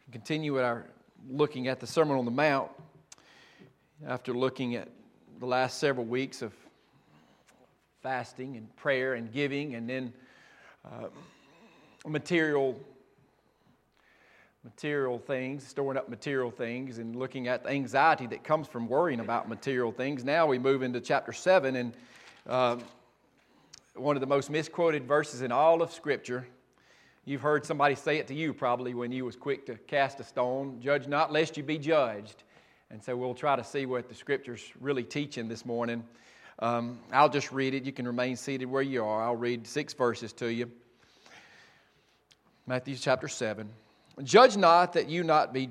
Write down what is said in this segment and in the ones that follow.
Continue with our looking at the Sermon on the Mount after looking at the last several weeks of fasting and prayer and giving, and then material things, storing up material things, and looking at the anxiety that comes from worrying about material things. Now we move into chapter 7, and one of the most misquoted verses in all of Scripture. You've heard somebody say it to you probably when you was quick to cast a stone. Judge not, lest you be judged. And so we'll try to see what the Scripture's really teaching this morning. I'll just read it. You can remain seated where you are. I'll read 6 verses to you. Matthew chapter 7. Judge not that you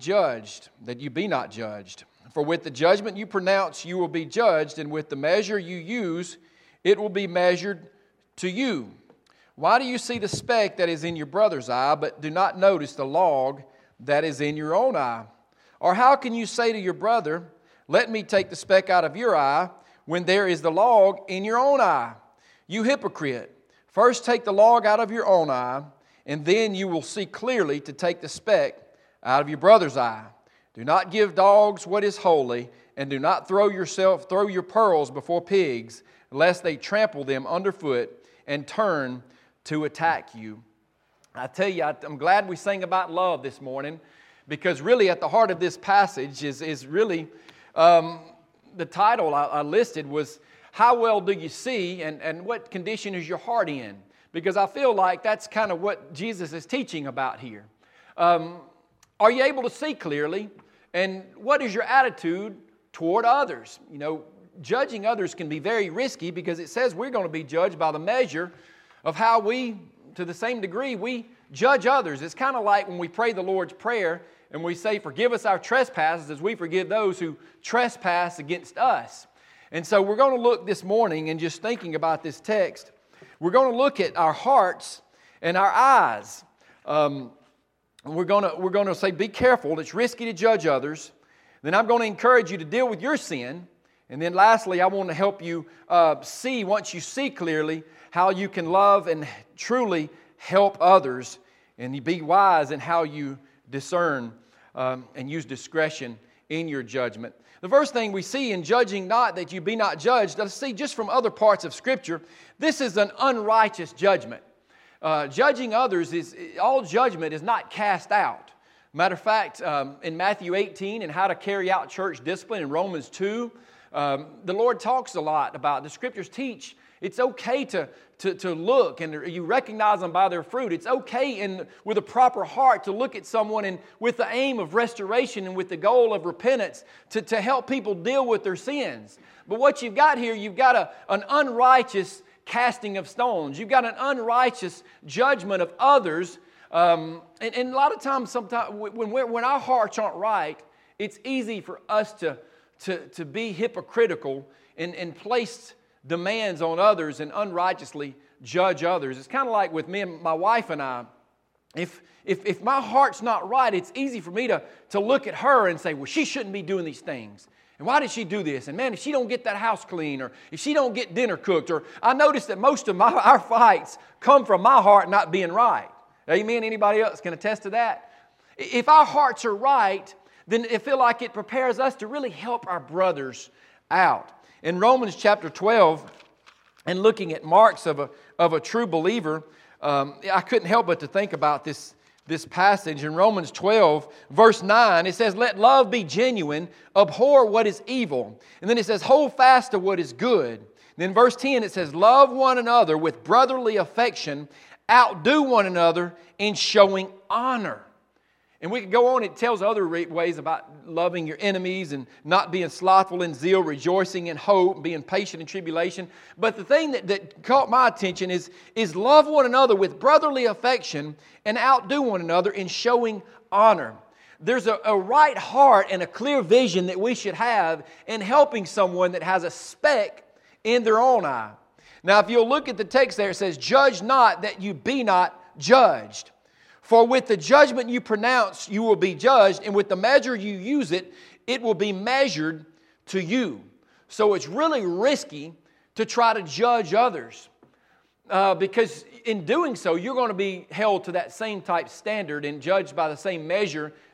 be not judged. For with the judgment you pronounce you will be judged, and with the measure you use it will be measured to you. Why do you see the speck that is in your brother's eye, but do not notice the log that is in your own eye? Or how can you say to your brother, let me take the speck out of your eye, when there is the log in your own eye? You hypocrite, first take the log out of your own eye, and then you will see clearly to take the speck out of your brother's eye. Do not give dogs what is holy, and do not throw your pearls before pigs, lest they trample them underfoot and turn to attack you. I tell you, I'm glad we sang about love this morning, because really at the heart of this passage is really the title I listed was, how well do you see, and what condition is your heart in? Because I feel like that's kind of what Jesus is teaching about here. Are you able to see clearly? And what is your attitude toward others? You know, judging others can be very risky, because it says we're going to be judged by the measure of how we, to the same degree, we judge others. It's kind of like when we pray the Lord's Prayer and we say, forgive us our trespasses as we forgive those who trespass against us. And so we're going to look this morning, and just thinking about this text, we're going to look at our hearts and our eyes. We're going to say, be careful. It's risky to judge others. Then I'm going to encourage you to deal with your sin. And then lastly, I want to help you see, once you see clearly, how you can love and truly help others, and be wise in how you discern and use discretion in your judgment. The first thing we see in judging not that you be not judged, let's see just from other parts of Scripture, this is an unrighteous judgment. Judging others, all judgment is not cast out. Matter of fact, in Matthew 18 and how to carry out church discipline, in Romans 2, the Lord talks a lot about, the Scriptures teach, it's okay to look, and you recognize them by their fruit. It's okay with a proper heart to look at someone and with the aim of restoration and with the goal of repentance to help people deal with their sins. But what you've got here, you've got an unrighteous casting of stones. You've got an unrighteous judgment of others. And a lot of times, when our hearts aren't right, it's easy for us to be hypocritical and place demands on others and unrighteously judge others. It's kind of like with me and my wife and I. If my heart's not right, it's easy for me to look at her and say, well, she shouldn't be doing these things. And why did she do this? And man, if she don't get that house clean, or if she don't get dinner cooked, or I notice that most of our fights come from my heart not being right. Amen? Anybody else can attest to that? If our hearts are right, then I feel like it prepares us to really help our brothers out. In Romans chapter 12, and looking at marks of a true believer, I couldn't help but to think about this passage. In Romans 12, verse 9, it says, let love be genuine, abhor what is evil. And then it says, hold fast to what is good. Then verse 10, it says, love one another with brotherly affection, outdo one another in showing honor. And we could go on. It tells other ways about loving your enemies and not being slothful in zeal, rejoicing in hope, being patient in tribulation. But the thing that caught my attention is love one another with brotherly affection and outdo one another in showing honor. There's a right heart and a clear vision that we should have in helping someone that has a speck in their own eye. Now, if you'll look at the text there, it says, judge not that you be not judged. For with the judgment you pronounce, you will be judged, and with the measure you use it, it will be measured to you. So it's really risky to try to judge others. Because in doing so, you're going to be held to that same type standard and judged by the same measure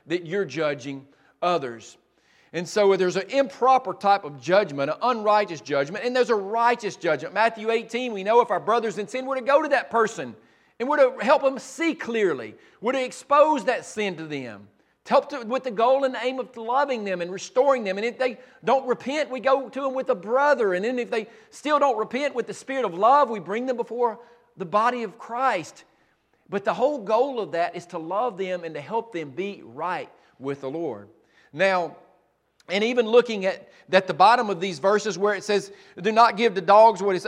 that you're judging others. And so there's an improper type of judgment, an unrighteous judgment, and there's a righteous judgment. Matthew 18, we know if our brother's in sin, we're to go to that person and we're to help them see clearly. We're to expose that sin to them. With the goal and the aim of loving them and restoring them. And if they don't repent, we go to them with a brother. And then if they still don't repent with the spirit of love, we bring them before the body of Christ. But the whole goal of that is to love them and to help them be right with the Lord. Now, and even looking at the bottom of these verses where it says, do not give to dogs what is,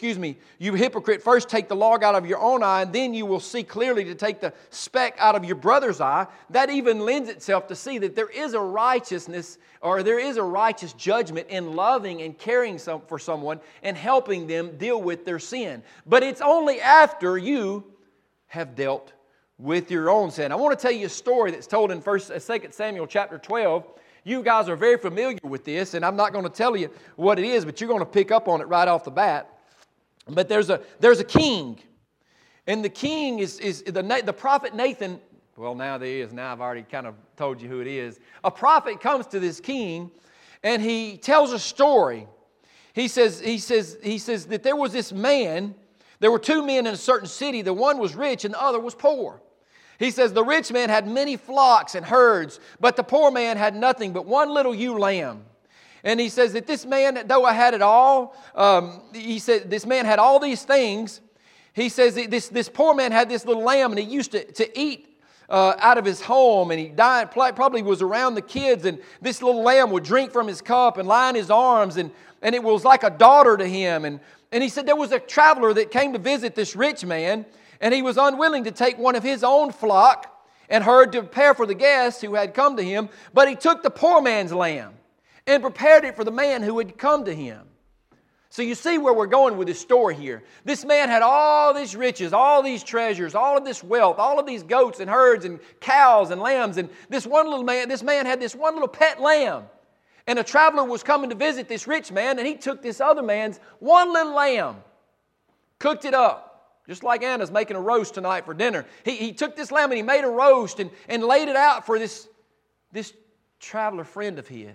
you hypocrite, first take the log out of your own eye, and then you will see clearly to take the speck out of your brother's eye. That even lends itself to see that there is a righteousness, or there is a righteous judgment in loving and caring for someone and helping them deal with their sin. But it's only after you have dealt with your own sin. I want to tell you a story that's told in 2 Samuel chapter 12. You guys are very familiar with this, and I'm not going to tell you what it is, but you're going to pick up on it right off the bat. But there's a king, and the king is the prophet Nathan. Well, now there is. Now I've already kind of told you who it is. A prophet comes to this king, and he tells a story. He says that there was this man. There were two men in a certain city. The one was rich, and the other was poor. He says the rich man had many flocks and herds, but the poor man had nothing but one little ewe lamb. And he says that this man, though I had it all, he said this man had all these things. He says this poor man had this little lamb, and he used to eat out of his home, and he died, probably was around the kids, and this little lamb would drink from his cup and lie in his arms, and it was like a daughter to him. And he said there was a traveler that came to visit this rich man, and he was unwilling to take one of his own flock and herd to prepare for the guests who had come to him. But he took the poor man's lamb and prepared it for the man who had come to him. So you see where we're going with this story here. This man had all these riches, all these treasures, all of this wealth, all of these goats and herds and cows and lambs. And this man had this one little pet lamb. And a traveler was coming to visit this rich man, and he took this other man's one little lamb, cooked it up. Just like Anna's making a roast tonight for dinner. He took this lamb and he made a roast and laid it out for this traveler friend of his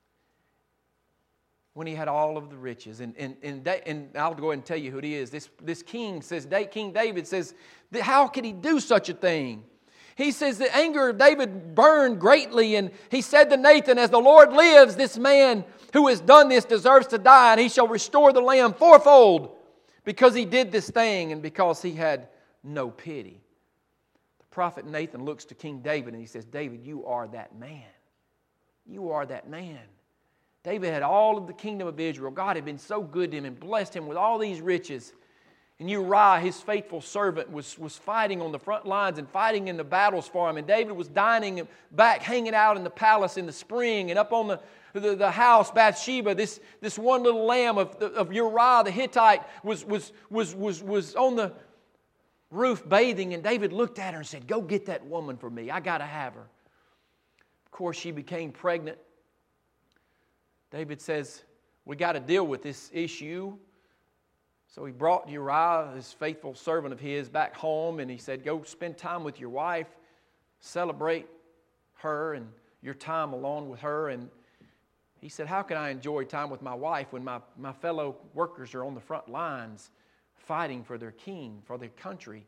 when he had all of the riches. And I'll go ahead and tell you who it is. This king says, King David says, how could he do such a thing? He says the anger of David burned greatly, and he said to Nathan, as the Lord lives, this man who has done this deserves to die, and he shall restore the lamb fourfold. Because he did this thing and because he had no pity. The prophet Nathan looks to King David and he says, David, you are that man. You are that man. David had all of the kingdom of Israel. God had been so good to him and blessed him with all these riches. And Uriah, his faithful servant, was fighting on the front lines and fighting in the battles for him. And David was dining back, hanging out in the palace in the spring, and up on the house, Bathsheba, this one little lamb of Uriah the Hittite was on the roof bathing, and David looked at her and said, go get that woman for me. I got to have her. Of course, she became pregnant. David says, we got to deal with this issue. So he brought Uriah, his faithful servant of his, back home, and he said, go spend time with your wife, celebrate her and your time alone with her. And he said, how can I enjoy time with my wife when my fellow workers are on the front lines fighting for their king, for their country?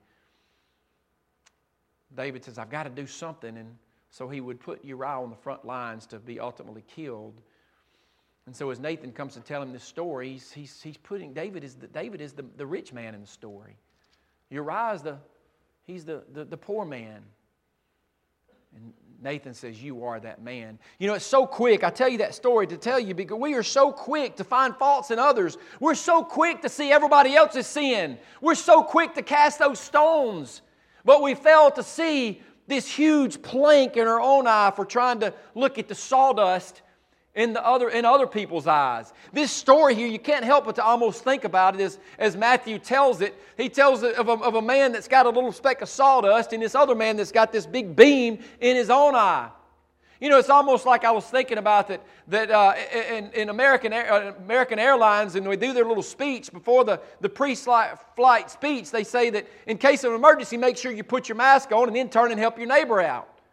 David says, I've got to do something. And so he would put Uriah on the front lines to be ultimately killed. And so as Nathan comes to tell him this story, he's putting David is the rich man in the story. Uriah is the poor man. And Nathan says, you are that man. You know, it's so quick. I tell you that story to tell you because we are so quick to find faults in others. We're so quick to see everybody else's sin. We're so quick to cast those stones. But we fail to see this huge plank in our own eye for trying to look at the sawdust in other people's eyes. This story here, you can't help but to almost think about it as Matthew tells it. He tells it of a man that's got a little speck of sawdust and this other man that's got this big beam in his own eye. You know, it's almost like I was thinking about that in American Airlines, and they do their little speech before the pre-flight speech, they say that in case of an emergency, make sure you put your mask on and then turn and help your neighbor out.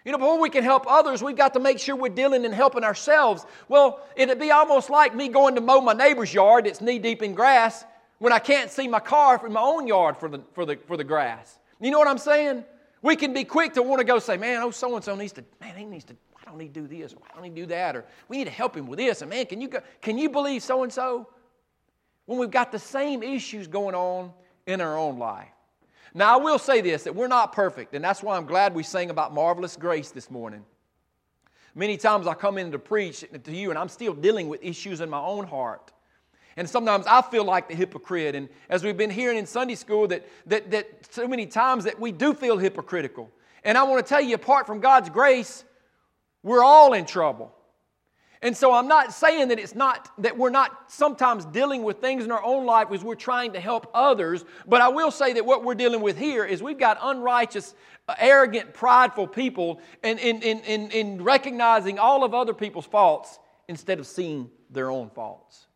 Before we can help others, we've got to make sure we're dealing and helping ourselves. Well, it'd be almost like me going to mow my neighbor's yard that's knee-deep in grass when I can't see my car from my own yard for the grass. You know what I'm saying? We can be quick to want to go say, man, so-and-so needs to, I don't need to do this, or I don't need to do that, or we need to help him with this, and man, can you believe so-and-so? When we've got the same issues going on in our own life. Now, I will say this, that we're not perfect, and that's why I'm glad we sang about marvelous grace this morning. Many times I come in to preach to you, and I'm still dealing with issues in my own heart. And sometimes I feel like the hypocrite. And as we've been hearing in Sunday school, that so many times that we do feel hypocritical. And I want to tell you, apart from God's grace, we're all in trouble. And so I'm not saying that we're not sometimes dealing with things in our own life as we're trying to help others. But I will say that what we're dealing with here is we've got unrighteous, arrogant, prideful people in recognizing all of other people's faults instead of seeing their own faults.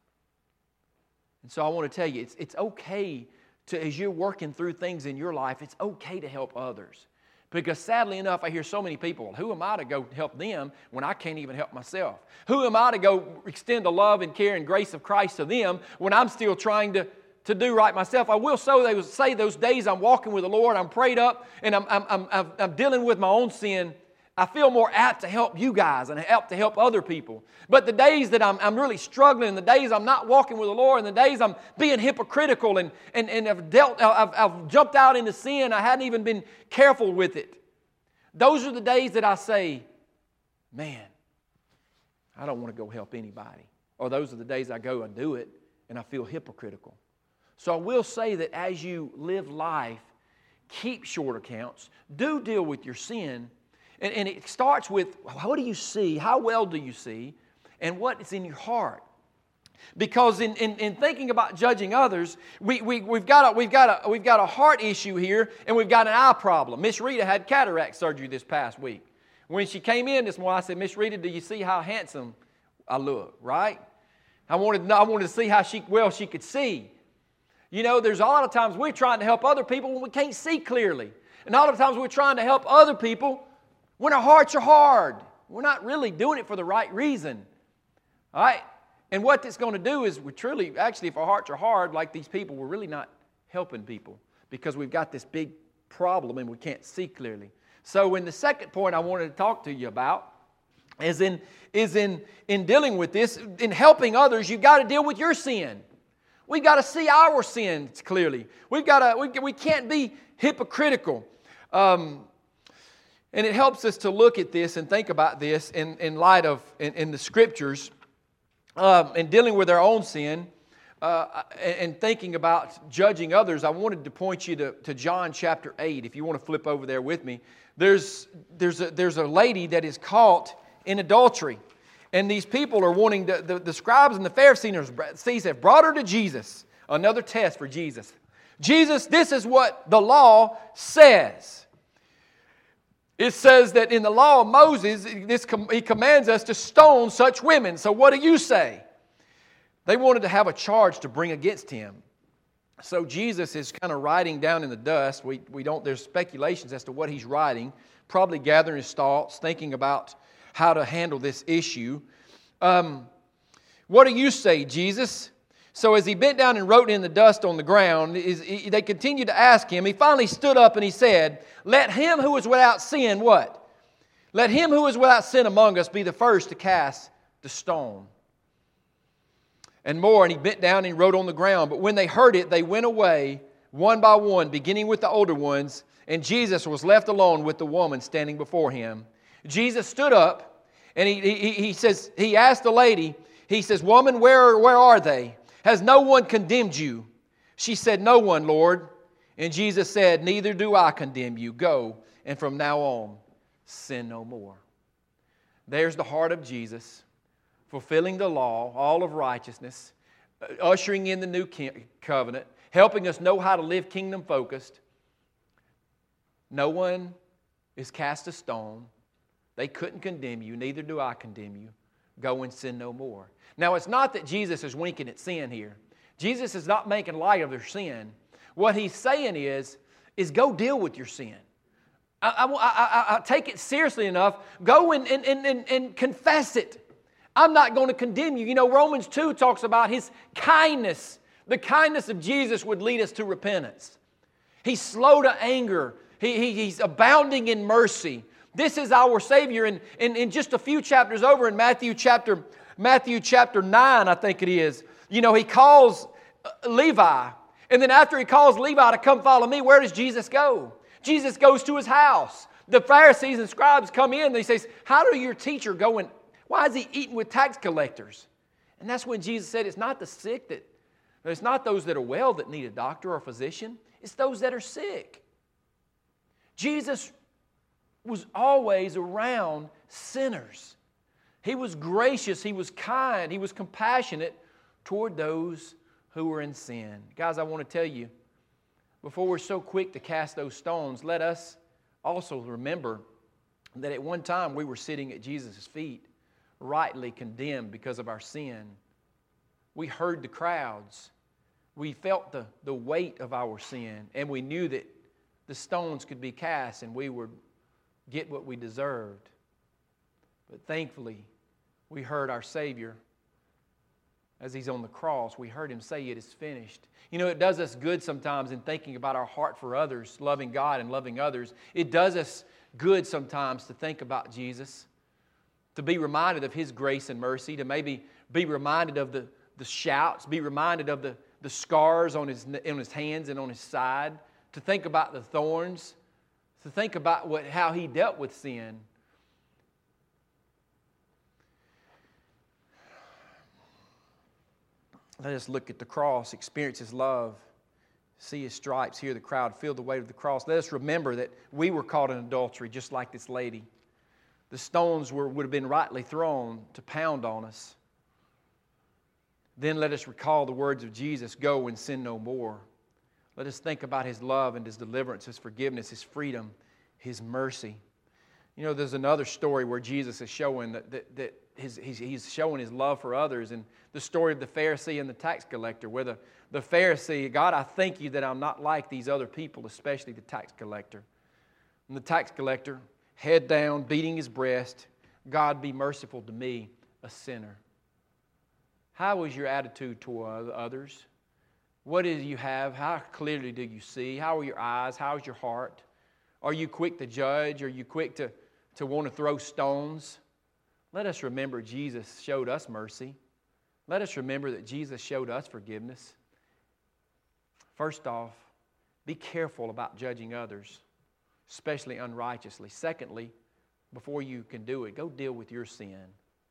And so I want to tell you, it's okay to, as you're working through things in your life, it's okay to help others. Because sadly enough, I hear so many people, who am I to go help them when I can't even help myself? Who am I to go extend the love and care and grace of Christ to them when I'm still trying to do right myself? I will say those days I'm walking with the Lord, I'm prayed up, and I'm dealing with my own sin, I feel more apt to help you guys and to help other people. But the days that I'm really struggling, the days I'm not walking with the Lord, and the days I'm being hypocritical and I've jumped out into sin, I hadn't even been careful with it. Those are the days that I say, man, I don't want to go help anybody. Or those are the days I go and do it and I feel hypocritical. So I will say that as you live life, keep short accounts, do deal with your sin. And it starts with, what do you see? How well do you see? And what is in your heart? Because in thinking about judging others, we've got a heart issue here, and we've got an eye problem. Miss Rita had cataract surgery this past week. When she came in this morning, I said, Miss Rita, do you see how handsome I look? Right? I wanted to see how well she could see. There's a lot of times we're trying to help other people when we can't see clearly. And a lot of times we're trying to help other people when our hearts are hard. We're not really doing it for the right reason. All right? And what it's going to do is if our hearts are hard like these people, we're really not helping people because we've got this big problem and we can't see clearly. So in the second point I wanted to talk to you about is in dealing with this, in helping others, you've got to deal with your sin. We've got to see our sins clearly. We can't be hypocritical. And it helps us to look at this and think about this in light of in the Scriptures and dealing with our own sin and thinking about judging others. I wanted to point you to John chapter 8. If you want to flip over there with me, there's a lady that is caught in adultery, and these people are wanting the scribes and the Pharisees have brought her to Jesus. Another test for Jesus. Jesus, this is what the law says. It says that in the law of Moses, he commands us to stone such women. So what do you say? They wanted to have a charge to bring against him. So Jesus is kind of writing down in the dust. There's speculations as to what he's writing, probably gathering his thoughts, thinking about how to handle this issue. What do you say, Jesus? So as he bent down and wrote in the dust on the ground, they continued to ask him. He finally stood up and he said, let him who is without sin, what? Let him who is without sin among us be the first to cast the stone. And more, and he bent down and he wrote on the ground. But when they heard it, they went away one by one, beginning with the older ones, and Jesus was left alone with the woman standing before him. Jesus stood up and he asked the lady, he says, woman, where are they? Has no one condemned you? She said, no one, Lord. And Jesus said, neither do I condemn you. Go, and from now on, sin no more. There's the heart of Jesus, fulfilling the law, all of righteousness, ushering in the new covenant, helping us know how to live kingdom-focused. No one is cast a stone. They couldn't condemn you, neither do I condemn you. Go and sin no more. Now, it's not that Jesus is winking at sin here. Jesus is not making light of their sin. What he's saying is go deal with your sin. I take it seriously enough, go and confess it. I'm not going to condemn you. You know, Romans 2 talks about His kindness. The kindness of Jesus would lead us to repentance. He's slow to anger. He's abounding in mercy. This is our Savior. And in just a few chapters over in Matthew chapter 9, I think it is, you know, He calls Levi. And then after He calls Levi to come follow me, where does Jesus go? Jesus goes to His house. The Pharisees and scribes come in and He says, how do your teacher go and why is He eating with tax collectors? And that's when Jesus said it's not the sick it's not those that are well that need a doctor or a physician. It's those that are sick. Jesus was always around sinners. He was gracious, He was kind, He was compassionate toward those who were in sin. Guys, I want to tell you, before we're so quick to cast those stones, let us also remember that at one time we were sitting at Jesus' feet, rightly condemned because of our sin. We heard the crowds. We felt the weight of our sin, and we knew that the stones could be cast and we would get what we deserved. But thankfully, we heard our Savior as He's on the cross. We heard Him say, it is finished. You know, it does us good sometimes in thinking about our heart for others, loving God and loving others. It does us good sometimes to think about Jesus, to be reminded of His grace and mercy, to maybe be reminded of the shouts, be reminded of the scars on his hands and on His side, to think about the thorns, to think about how He dealt with sin. Let us look at the cross, experience His love, see His stripes, hear the crowd, feel the weight of the cross. Let us remember that we were caught in adultery just like this lady. The stones would have been rightly thrown to pound on us. Then let us recall the words of Jesus, go and sin no more. Let us think about His love and His deliverance, His forgiveness, His freedom, His mercy. You know, there's another story where Jesus is showing that He's showing His love for others, and the story of the Pharisee and the tax collector, where the Pharisee, God, I thank You that I'm not like these other people, especially the tax collector. And the tax collector, head down, beating his breast, God, be merciful to me, a sinner. How is your attitude toward others? What do you have? How clearly do you see? How are your eyes? How is your heart? Are you quick to judge? Are you quick to want to throw stones? Let us remember Jesus showed us mercy. Let us remember that Jesus showed us forgiveness. First off, be careful about judging others, especially unrighteously. Secondly, before you can do it, go deal with your sin.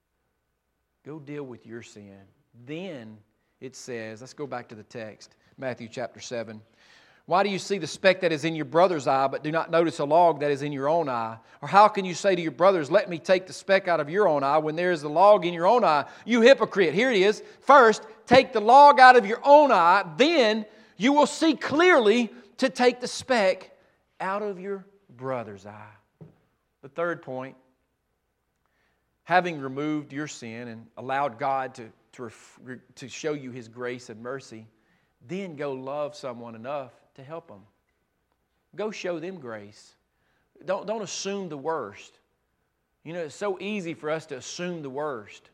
Go deal with your sin. Then it says, let's go back to the text, Matthew chapter 7. Why do you see the speck that is in your brother's eye, but do not notice a log that is in your own eye? Or how can you say to your brothers, let me take the speck out of your own eye, when there is a log in your own eye? You hypocrite. Here it is. First, take the log out of your own eye, then you will see clearly to take the speck out of your brother's eye. The third point, having removed your sin and allowed God to show you His grace and mercy, then go love someone enough to help them. Go show them grace. Don't assume the worst. You know, it's so easy for us to assume the worst.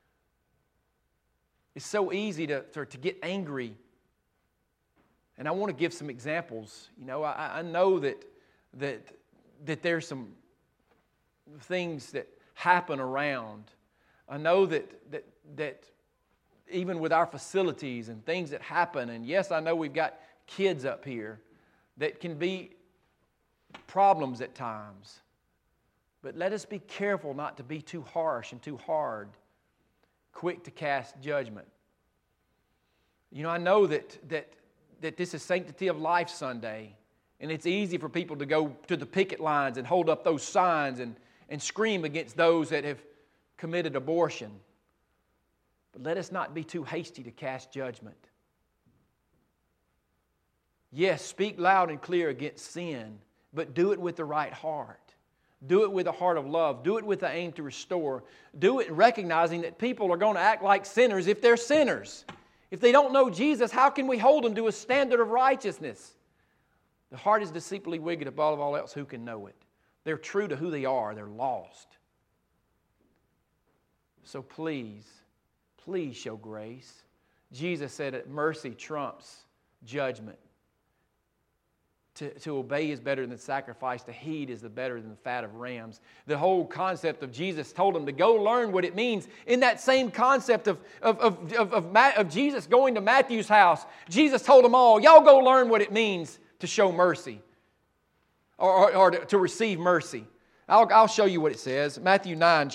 It's so easy to get angry. And I want to give some examples. You know, I know that there's some things that happen around. I know that even with our facilities and things that happen, and yes, I know we've got kids up here that can be problems at times. But let us be careful not to be too harsh and too hard, quick to cast judgment. You know, I know that this is Sanctity of Life Sunday, and it's easy for people to go to the picket lines and hold up those signs and scream against those that have committed abortion. But let us not be too hasty to cast judgment. Yes, speak loud and clear against sin, but do it with the right heart. Do it with a heart of love. Do it with the aim to restore. Do it recognizing that people are going to act like sinners if they're sinners. If they don't know Jesus, how can we hold them to a standard of righteousness? The heart is deceitfully wicked above all else. Who can know it? They're true to who they are. They're lost. So please, please show grace. Jesus said that mercy trumps judgment. To obey is better than sacrifice. To heed is better than the fat of rams. The whole concept of Jesus told them to go learn what it means. In that same concept of Jesus going to Matthew's house, Jesus told them all, y'all go learn what it means to show mercy or to receive mercy. I'll show you what it says. Matthew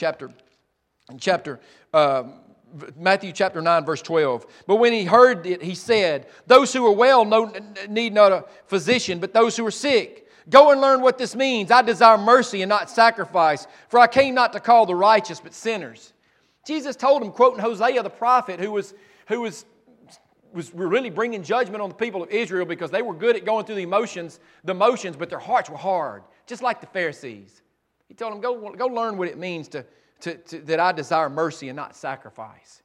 chapter 9, verse 12. But when he heard it, he said, those who are well need not a physician, but those who are sick. Go and learn what this means. I desire mercy and not sacrifice, for I came not to call the righteous, but sinners. Jesus told him, quoting Hosea the prophet, who was really bringing judgment on the people of Israel because they were good at going through the motions, but their hearts were hard, just like the Pharisees. He told them, go learn what it means that I desire mercy and not sacrifice.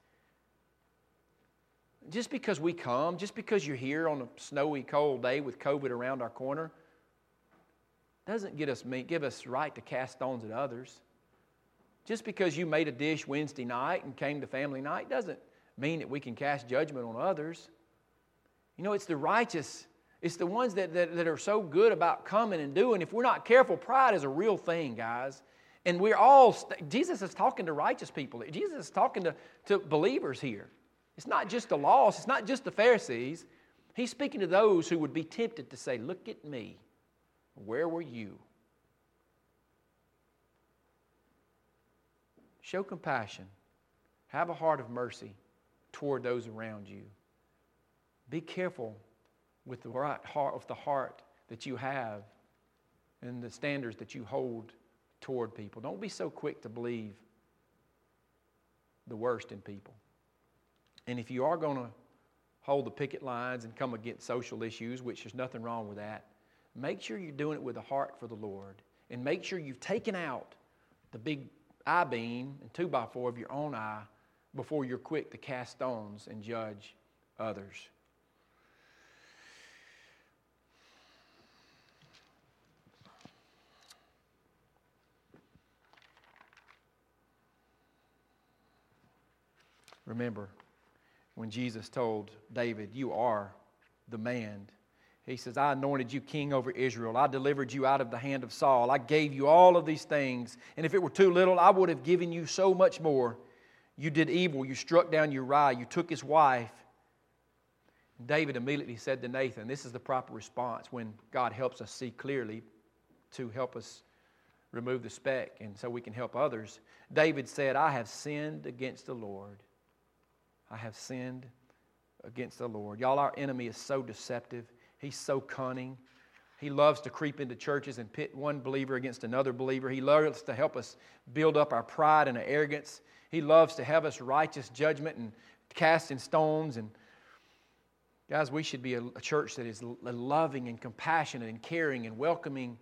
Just because we come, just because you're here on a snowy, cold day with COVID around our corner, doesn't give us right to cast stones at others. Just because you made a dish Wednesday night and came to family night doesn't mean that we can cast judgment on others. You know, it's the righteous, it's the ones that are so good about coming and doing. If we're not careful, pride is a real thing, guys. And we're all, Jesus is talking to righteous people. Jesus is talking to believers here. It's not just the lost. It's not just the Pharisees. He's speaking to those who would be tempted to say, look at me. Where were you? Show compassion. Have a heart of mercy toward those around you. Be careful with the heart that you have and the standards that you hold toward people. Don't be so quick to believe the worst in people. And if you are going to hold the picket lines and come against social issues, which there's nothing wrong with that, make sure you're doing it with a heart for the Lord. And make sure you've taken out the big I-beam and 2x4 of your own eye before you're quick to cast stones and judge others. Remember, when Jesus told David, you are the man. He says, I anointed you king over Israel. I delivered you out of the hand of Saul. I gave you all of these things. And if it were too little, I would have given you so much more. You did evil. You struck down Uriah. You took his wife. David immediately said to Nathan, this is the proper response when God helps us see clearly to help us remove the speck and so we can help others. David said, I have sinned against the Lord. I have sinned against the Lord. Y'all, our enemy is so deceptive. He's so cunning. He loves to creep into churches and pit one believer against another believer. He loves to help us build up our pride and our arrogance. He loves to have us righteous judgment and casting stones. And guys, we should be a church that is loving and compassionate and caring and welcoming,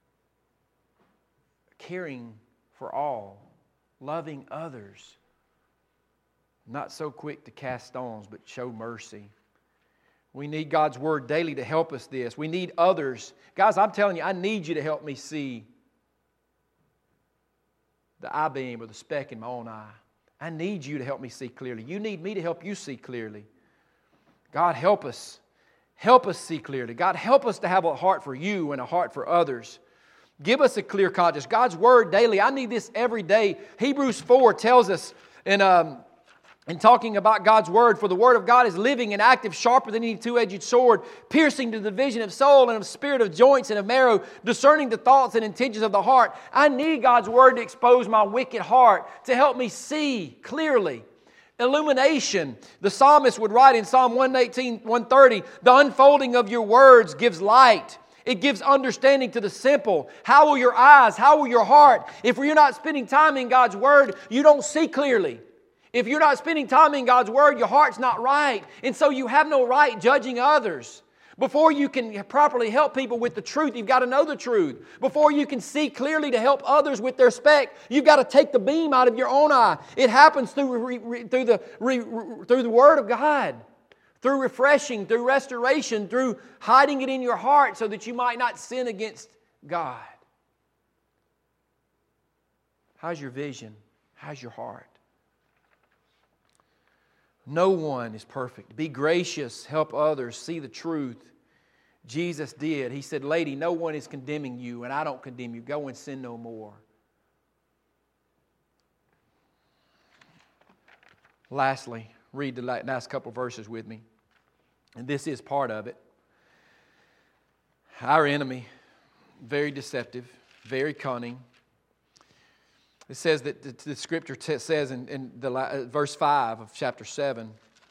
caring for all, loving others. Not so quick to cast stones, but show mercy. We need God's Word daily to help us this. We need others. Guys, I'm telling you, I need you to help me see the I-beam or the speck in my own eye. I need you to help me see clearly. You need me to help you see clearly. God, help us. Help us see clearly. God, help us to have a heart for you and a heart for others. Give us a clear conscience. God's Word daily. I need this every day. Hebrews 4 tells us in talking about God's Word, for the Word of God is living and active, sharper than any two-edged sword, piercing to the division of soul and of spirit, of joints and of marrow, discerning the thoughts and intentions of the heart. I need God's Word to expose my wicked heart, to help me see clearly. Illumination. The psalmist would write in Psalm 118, 130, the unfolding of your words gives light. It gives understanding to the simple. How will your eyes, how will your heart? If you're not spending time in God's Word, you don't see clearly. If you're not spending time in God's Word, your heart's not right. And so you have no right judging others. Before you can properly help people with the truth, you've got to know the truth. Before you can see clearly to help others with their speck, you've got to take the beam out of your own eye. It happens through the Word of God. through refreshing, through restoration, through hiding it in your heart so that you might not sin against God. How's your vision? How's your heart? No one is perfect. Be gracious, help others see the truth. Jesus did. He said, lady, no one is condemning you, and I don't condemn you. Go and sin no more. Lastly, read the last couple verses with me. And this is part of it. Our enemy, very deceptive, very cunning. It says that the Scripture says in verse 5 of chapter 7,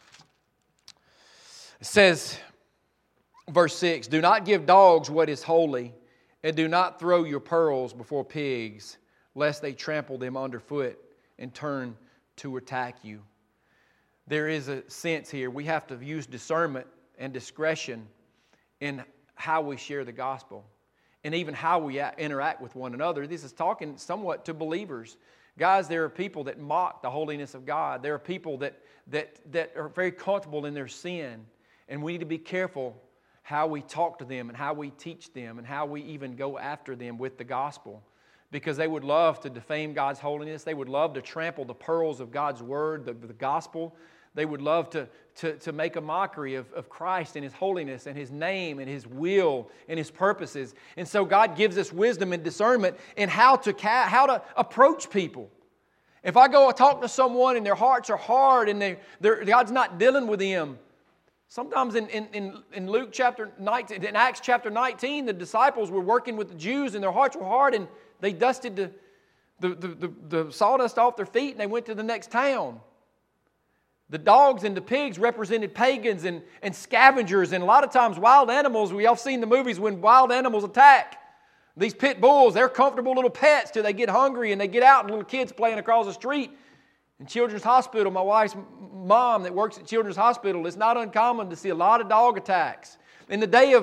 it says, verse 6, do not give dogs what is holy, and do not throw your pearls before pigs, lest they trample them underfoot and turn to attack you. There is a sense here we have to use discernment and discretion in how we share the gospel and even how we interact with one another. This is talking somewhat to believers. Guys, there are people that mock the holiness of God. There are people that are very comfortable in their sin, and we need to be careful how we talk to them and how we teach them and how we even go after them with the gospel, because they would love to defame God's holiness. They would love to trample the pearls of God's word, the gospel. They would love to make a mockery of Christ and His holiness and His name and His will and His purposes. And so God gives us wisdom and discernment in how to approach people. If I go talk to someone and their hearts are hard and God's not dealing with them, sometimes in Luke chapter 19, in Acts chapter 19, the disciples were working with the Jews and their hearts were hard, and they dusted the sawdust off their feet and they went to the next town. The dogs and the pigs represented pagans and scavengers, and a lot of times wild animals. We all seen the movies when wild animals attack. These pit bulls, they're comfortable little pets till they get hungry and they get out and little kids playing across the street. In Children's Hospital, my wife's mom that works at Children's Hospital, it's not uncommon to see a lot of dog attacks. In the day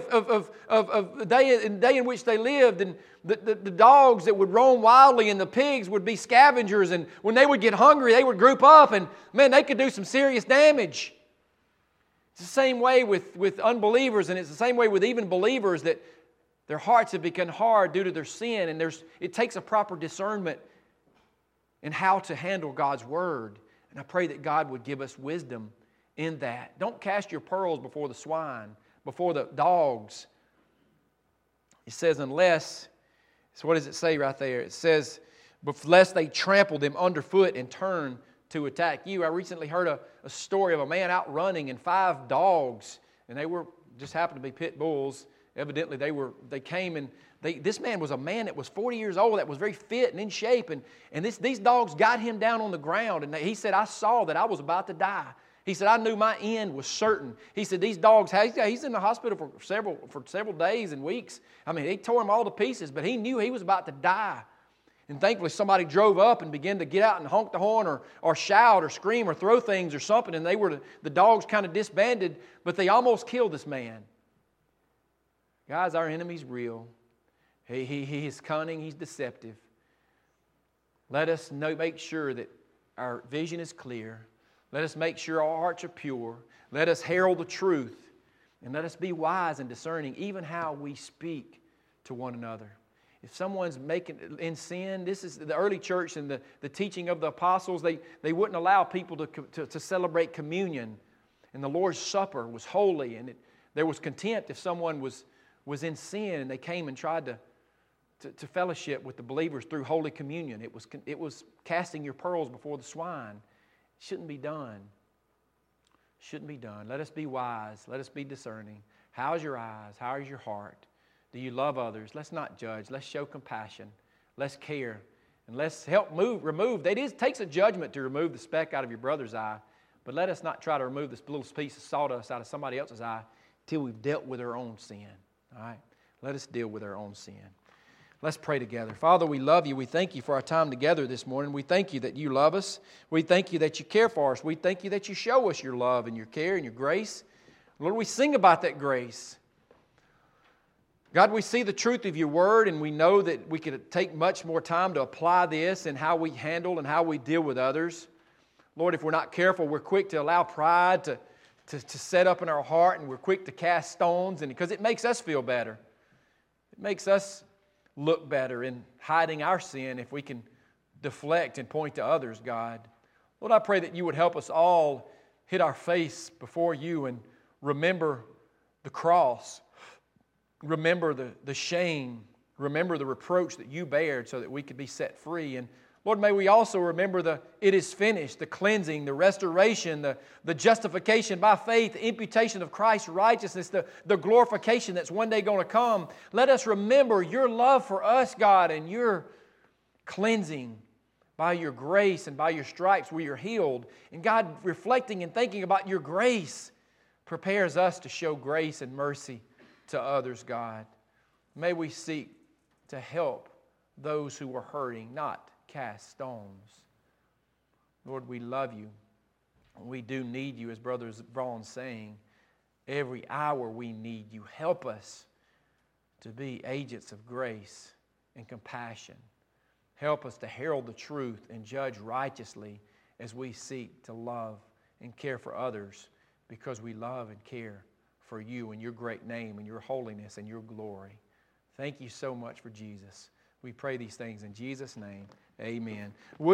in which they lived, and the dogs that would roam wildly and the pigs would be scavengers, and when they would get hungry, they would group up, and man, they could do some serious damage. It's the same way with unbelievers, and it's the same way with even believers, that their hearts have become hard due to their sin, and it takes a proper discernment in how to handle God's Word. And I pray that God would give us wisdom in that. Don't cast your pearls before the swine, before the dogs. It says unless, so what does it say right there? It says, lest they trample them underfoot and turn to attack you. I recently heard a story of a man out running and 5 dogs, and they just happened to be pit bulls. Evidently they came and this man was a man that was 40 years old, that was very fit and in shape, and these dogs got him down on the ground, and he said, I saw that I was about to die. He said, I knew my end was certain. He said, these dogs, he's in the hospital for several days and weeks. I mean, they tore him all to pieces, but he knew he was about to die. And thankfully, somebody drove up and began to get out and honk the horn or shout or scream or throw things or something, and the dogs kind of disbanded, but they almost killed this man. Guys, our enemy's real. He is cunning. He's deceptive. Let us make sure that our vision is clear. Let us make sure our hearts are pure. Let us herald the truth. And let us be wise and discerning even how we speak to one another. If someone's making in sin, this is the early church and the teaching of the apostles, they wouldn't allow people to celebrate communion. And the Lord's Supper was holy, and there was contempt if someone was in sin and they came and tried to fellowship with the believers through Holy Communion. It was casting your pearls before the swine. It shouldn't be done. Shouldn't be done. Let us be wise. Let us be discerning. How's your eyes? How is your heart? Do you love others? Let's not judge. Let's show compassion. Let's care. And let's help remove. It takes a judgment to remove the speck out of your brother's eye. But let us not try to remove this little piece of sawdust out of somebody else's eye till we've dealt with our own sin. All right? Let us deal with our own sin. Let's pray together. Father, we love you. We thank you for our time together this morning. We thank you that you love us. We thank you that you care for us. We thank you that you show us your love and your care and your grace. Lord, we sing about that grace. God, we see the truth of your word, and we know that we could take much more time to apply this in how we handle and how we deal with others. Lord, if we're not careful, we're quick to allow pride to set up in our heart, and we're quick to cast stones, and because it makes us feel better. It makes us look better in hiding our sin if we can deflect and point to others, God. Lord, I pray that you would help us all hit our face before you and remember the cross, remember the shame, remember the reproach that you bared so that we could be set free. And Lord, may we also remember the it is finished, the cleansing, the restoration, the justification by faith, the imputation of Christ's righteousness, the glorification that's one day going to come. Let us remember your love for us, God, and your cleansing by your grace and by your stripes we are healed. And God, reflecting and thinking about your grace prepares us to show grace and mercy to others, God. May we seek to help those who are hurting, not cast stones. Lord, we love you. We do need you, as Brother Braun's saying. Every hour we need you. Help us to be agents of grace and compassion. Help us to herald the truth and judge righteously as we seek to love and care for others, because we love and care for you and your great name and your holiness and your glory. Thank you so much for Jesus. We pray these things in Jesus' name. Amen.